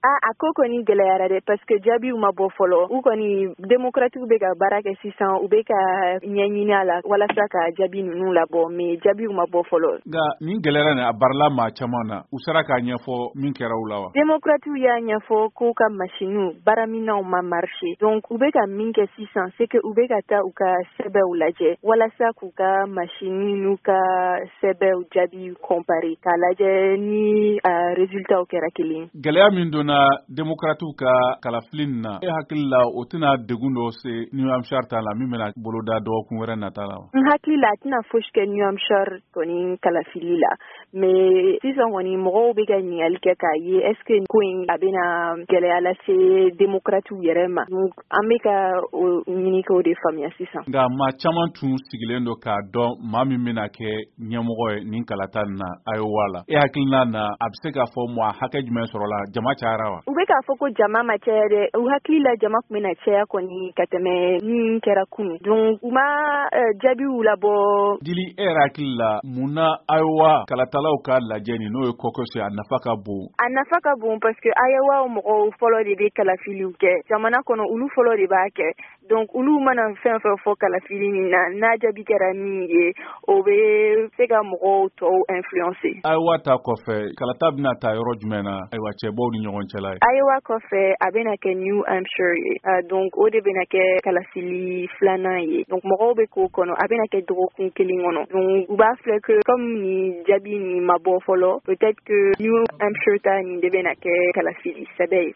A ko kɔni gɛlɛyara dɛ parce que jaabiw ma bɔ fɔlɔ u kɔni démocrates bɛ ka baara kɛ sisan u bɛ ka ɲɛɲini a la walasa ka jaabi ninnu labɔ mais jaabiw ma bɔ fɔlɔ. Nka nin gɛlɛyara nin a barila maa caman na u sera k'a ɲɛfɔ min kɛra u la wa? Démocrates y'a ɲɛfɔ k'u ka machines baaraminɛnw ma marché donc u bɛ ka min kɛ sisan c'est que u bɛ ka taa u ka sɛbɛnw lajɛ walasa k'u ka machines n'u ka sɛbɛnw jaabi comparer k'a lajɛ ni résultats kɛra kelen. Gɛlɛya min donna démocrates ka kalafili nin na e hakili la o tɛna degun dɔ se New Hampshire ta la min bɛna boloda dɔgɔkun wɛrɛ nata la wa? N hakili la a tɛna fosi kɛ New Hampshire kɔni kalafili la mais sisan kɔni mɔgɔw bɛ ka ɲininkali kɛ k'a ye est ce que ko in a bɛna gɛlɛya lase démocrates yɛrɛ ma donc an bɛ ka o ɲini k'o de faamuya sisan. Nka maa caman tun sigilen don k'a dɔn maa min bɛna kɛ ɲɛmɔgɔ ye nin kalata nin na Iowa la e hakilina na a bɛ se k'a fɔ mɔgɔ hakɛ jumɛn sɔrɔla jama cayara wa? U bɛ k'a fɔ ko jama ma caya dɛ u hakili la jama tun bɛna caya kɔni ka tɛmɛ min kɛra kunun donc u ma jaabiw labɔ. Dili e yɛrɛ hakili la mun na Iowa kalatalaw ka lajɛ nin n'o ye caucus a nafa ka bon? A nafa ka bon parce que Iowa mɔgɔw fɔlɔ de bɛ kalafiliw kɛ jamana kɔnɔ olu fɔlɔ de b'a kɛ donc olu mana fɛn fɛn fɔ kalafili nin na n'a jaabi kɛra min ye o bɛ se ka mɔgɔw tɔw influencer. Iowa ta kɔfɛ kalata bɛna ta yɔrɔ jumɛn na ayiwa cɛbaw ni ɲɔgɔn cɛla ye? Iowa kɔfɛ a bɛna kɛ New Hampshire ye donc o de bɛna kɛ kalafili filanan ye donc mɔgɔw bɛ k'o kɔnɔ a bɛna kɛ dɔgɔkun kelen kɔnɔ donc u b'a filɛ que comme ni jaabi nin ma bɔ fɔlɔ peut-être que New Hampshire ta nin de bɛna kɛ kalafili sɛbɛ ye.